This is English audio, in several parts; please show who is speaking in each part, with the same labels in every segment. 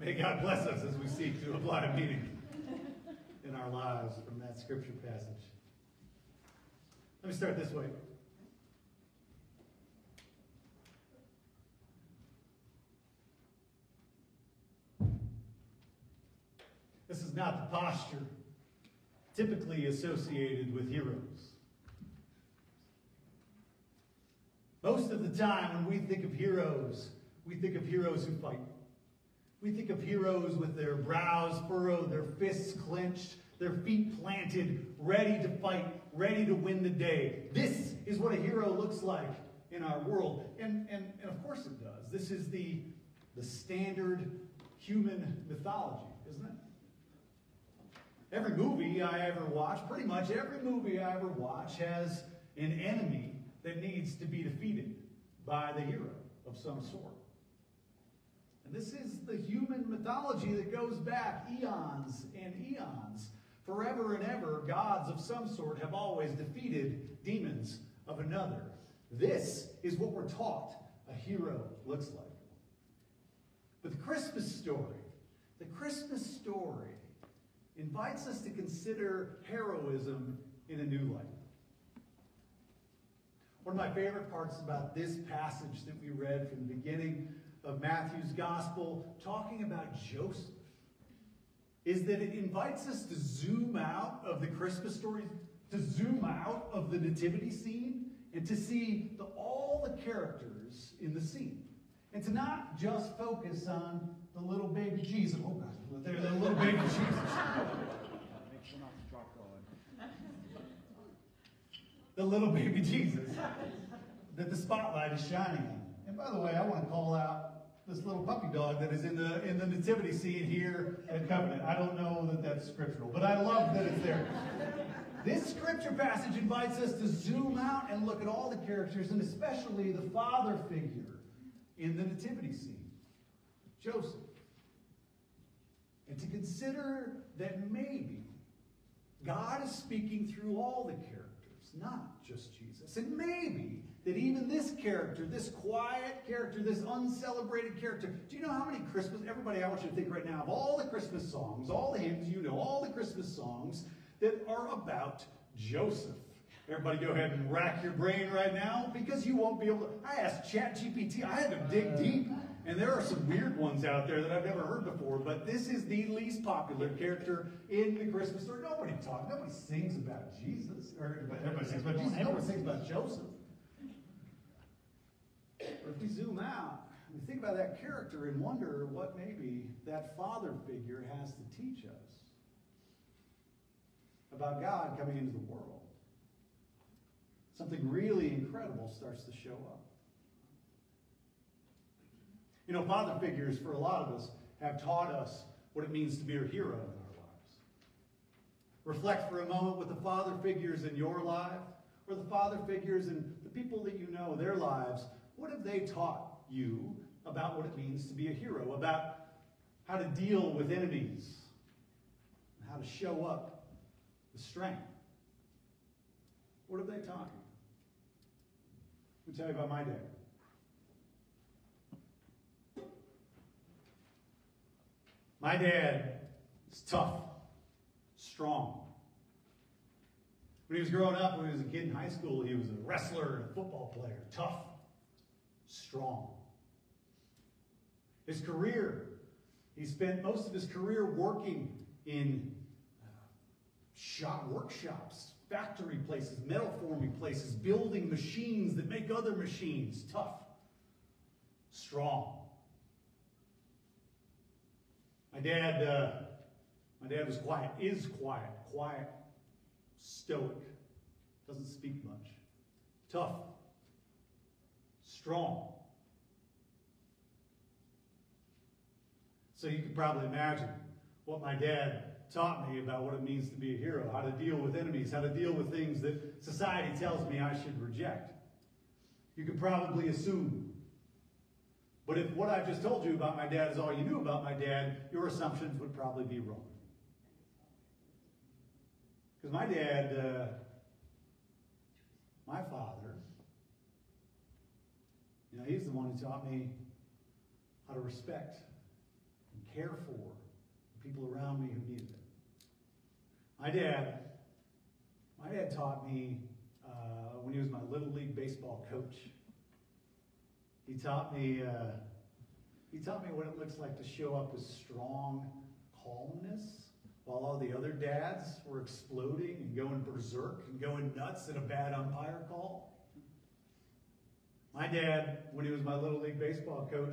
Speaker 1: May God bless us as we seek to apply meaning in our lives from that scripture passage. Let me start this way. This is not the posture typically associated with heroes. Most of the time when we think of heroes who fight. We think of heroes with their brows furrowed, their fists clenched, their feet planted, ready to fight, ready to win the day. This is what a hero looks like in our world. And of course it does. This is the standard human mythology, isn't it? Every movie I ever watch, pretty much every movie I ever watch, has an enemy that needs to be defeated by the hero of some sort. And this is the human mythology that goes back eons and eons. Forever and ever, gods of some sort have always defeated demons of another. This is what we're taught a hero looks like. But the Christmas story invites us to consider heroism in a new light. One of my favorite parts about this passage that we read from the beginning of Matthew's Gospel, talking about Joseph, is that it invites us to zoom out of the Christmas story, to zoom out of the nativity scene, and to see all the characters in the scene. And to not just focus on the little baby Jesus. Oh, God, there's that little baby Jesus.
Speaker 2: Make sure not to drop God.
Speaker 1: The little baby Jesus that the spotlight is shining on. And by the way, I want to call out this little puppy dog that is in the nativity scene here at Covenant. I don't know that that's scriptural, but I love that it's there. This scripture passage invites us to zoom out and look at all the characters, and especially the father figure in the nativity scene, Joseph. And to consider that maybe God is speaking through all the characters, not just Jesus. And maybe that even this character, this quiet character, this uncelebrated character, do you know how many Christmas, everybody, I want you to think right now of all the Christmas songs, all the hymns, you know, all the Christmas songs that are about Joseph. Everybody go ahead and rack your brain right now, because you won't be able to. I asked ChatGPT, I had to dig deep, and there are some weird ones out there that I've never heard before, but this is the least popular character in the Christmas story. Nobody sings about Jesus, or everybody sings about Jesus, nobody sings about Joseph. But if we zoom out, we think about that character and wonder what maybe that father figure has to teach us about God coming into the world. Something really incredible starts to show up. You know, father figures, for a lot of us, have taught us what it means to be a hero in our lives. Reflect for a moment with the father figures in your life, or the father figures in the people that you know, their lives. What have they taught you about what it means to be a hero, about how to deal with enemies, and how to show up with strength? What have they taught you? Let me tell you about my dad. My dad is tough, strong. When he was growing up, when he was a kid in high school, he was a wrestler and a football player. Tough, strong. His career, he spent most of his career working in workshops, factory places, metal forming places, building machines that make other machines. Tough, strong. My dad was quiet, is quiet, stoic, doesn't speak much. Tough, strong. So you can probably imagine what my dad taught me about what it means to be a hero, how to deal with enemies, how to deal with things that society tells me I should reject. You can probably assume. But if what I've just told you about my dad is all you knew about my dad, your assumptions would probably be wrong. Because my dad, my father, you know, he's the one who taught me how to respect and care for the people around me who needed it. My dad taught me when he was my Little League baseball coach. He taught me what it looks like to show up with strong calmness while all the other dads were exploding and going berserk and going nuts at a bad umpire call. My dad, when he was my Little League baseball coach,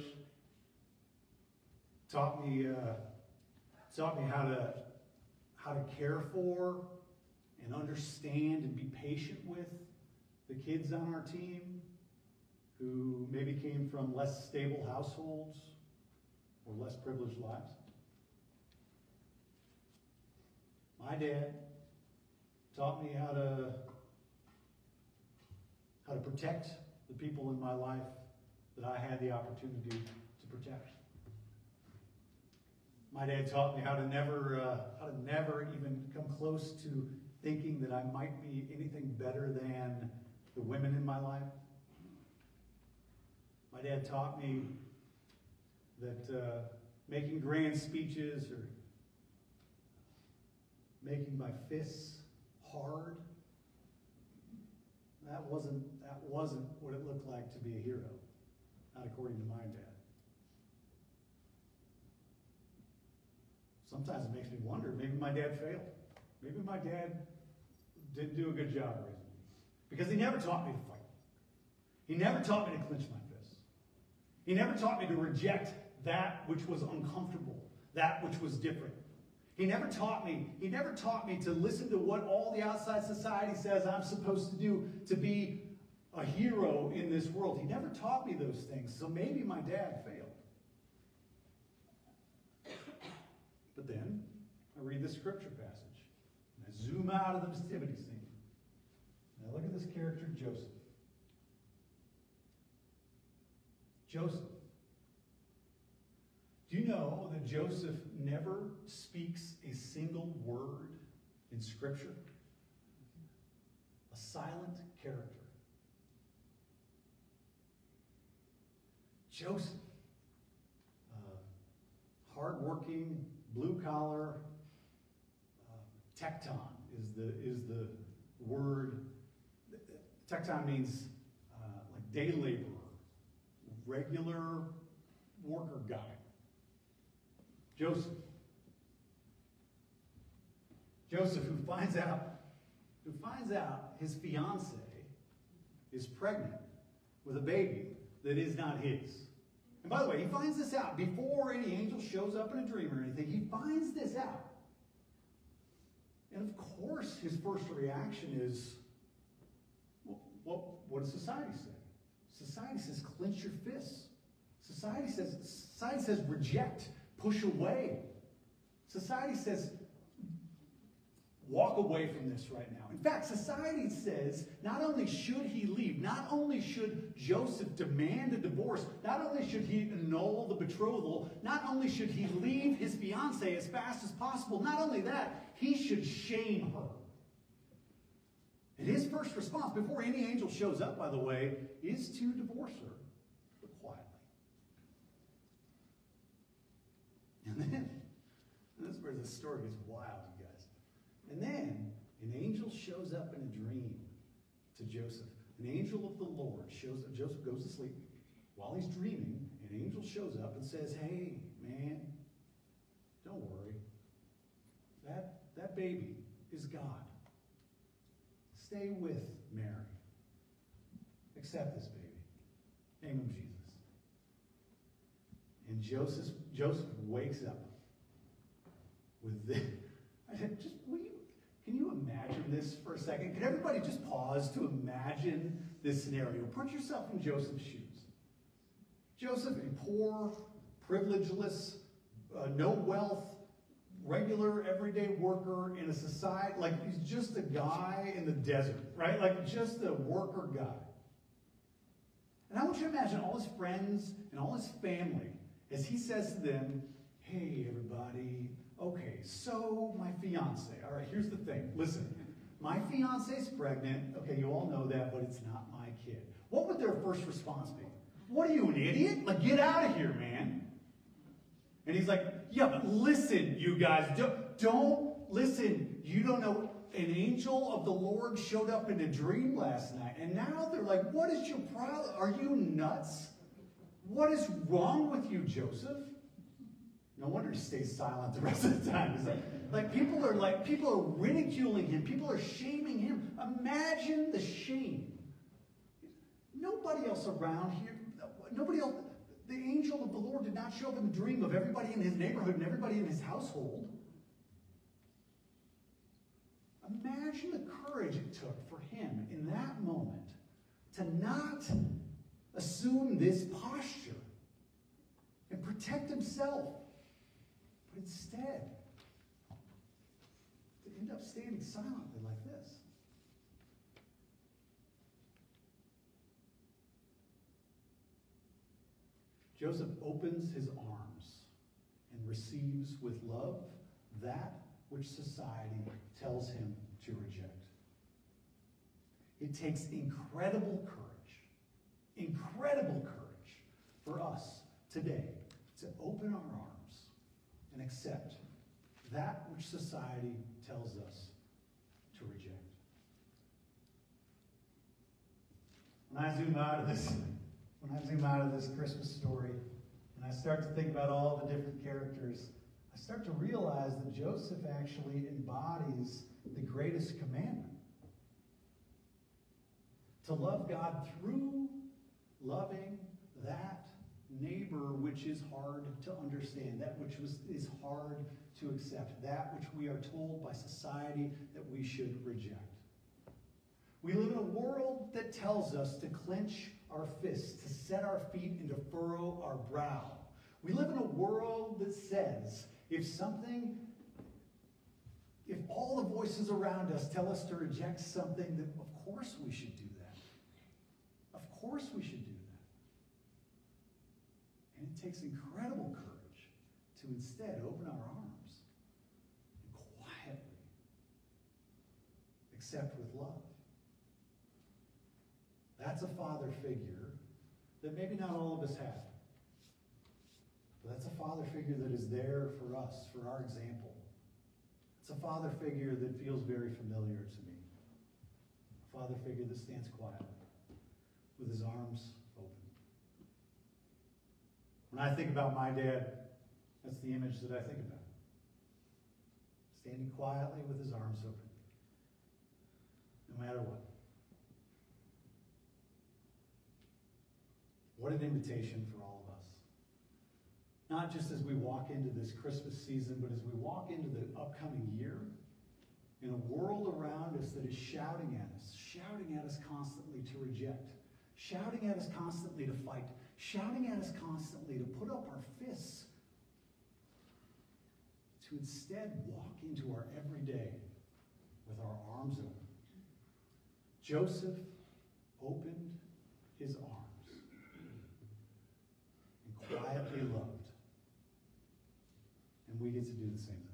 Speaker 1: taught me how to care for and understand and be patient with the kids on our team who maybe came from less stable households or less privileged lives. My dad taught me how to protect the people in my life that I had the opportunity to protect. My dad taught me how to never even come close to thinking that I might be anything better than the women in my life. My dad taught me that making grand speeches or making my fists hard, that wasn't what it looked like to be a hero, not according to my dad. Sometimes it makes me wonder, maybe my dad failed. Maybe my dad didn't do a good job raising me. Because he never taught me to fight. He never taught me to clench my fists. He never taught me to reject that which was uncomfortable, that which was different. He never taught me to listen to what all the outside society says I'm supposed to do to be a hero in this world. He never taught me those things, so maybe my dad failed. But then I read the scripture passage, and I zoom out of the nativity scene. And I look at this character, Joseph. Joseph. Do you know that Joseph never speaks a single word in Scripture? A silent character. Joseph, hardworking, blue-collar, tekton is the word. Tekton means like day laborer, regular worker guy. Joseph, who finds out his fiancée is pregnant with a baby that is not his. And by the way, he finds this out before any angel shows up in a dream or anything. He finds this out. And of course, his first reaction is, well, what does society say? Society says, clench your fists. Society says reject. Push away. Society says, walk away from this right now. In fact, society says not only should he leave, not only should Joseph demand a divorce, not only should he annul the betrothal, not only should he leave his fiancée as fast as possible, not only that, he should shame her. And his first response, before any angel shows up, by the way, is to divorce her, but quietly. And then, this is where the story gets wild, you guys. And then, an angel shows up in a dream to Joseph. An angel of the Lord shows up. Joseph goes to sleep. While he's dreaming, an angel shows up and says, hey, man, don't worry. That baby is God. Stay with Mary. Accept this baby. Name him Jesus. And Joseph wakes up with this. Can you imagine this for a second? Can everybody just pause to imagine this scenario? Put yourself in Joseph's shoes. Joseph, a poor, privilegeless, no wealth, regular, everyday worker in a society, like he's just a guy in the desert, right? Like just a worker guy. And I want you to imagine all his friends and all his family as he says to them, hey, everybody, okay, so my fiance. All right, here's the thing. Listen, my fiance's pregnant. Okay, you all know that, but it's not my kid. What would their first response be? What are you, an idiot? Like, get out of here, man. And he's like, yeah, but listen, you guys, don't listen. You don't know. An angel of the Lord showed up in a dream last night. And now they're like, what is your problem? Are you nuts? What is wrong with you, Joseph? No wonder he stays silent the rest of the time. People are ridiculing him. People are shaming him. Imagine the shame. Nobody else around here, nobody else, the angel of the Lord did not show up in the dream of everybody in his neighborhood and everybody in his household. Imagine the courage it took for him in that moment to not assume this posture and protect himself, but instead to end up standing silently like this. Joseph opens his arms and receives with love that which society tells him to reject. It takes incredible courage for us today to open our arms and accept that which society tells us to reject. When I zoom out of this Christmas story, and I start to think about all the different characters, I start to realize that Joseph actually embodies the greatest commandment. To love God through loving that neighbor which is hard to understand, that which is hard to accept, that which we are told by society that we should reject. We live in a world that tells us to clench our fists, to set our feet and to furrow our brow. We live in a world that says if all the voices around us tell us to reject something, then of course we should do that. Of course we should do that. And it takes incredible courage to instead open our arms and quietly accept with love. That's a father figure that maybe not all of us have. But that's a father figure that is there for us, for our example. It's a father figure that feels very familiar to me. A father figure that stands quietly with his arms open. When I think about my dad, that's the image that I think about. Standing quietly with his arms open, no matter what. What an invitation for all of us. Not just as we walk into this Christmas season, but as we walk into the upcoming year, in a world around us that is shouting at us constantly to reject, shouting at us constantly to fight, shouting at us constantly to put up our fists, to instead walk into our everyday with our arms open. Joseph opened his arms and quietly loved. And we get to do the same thing.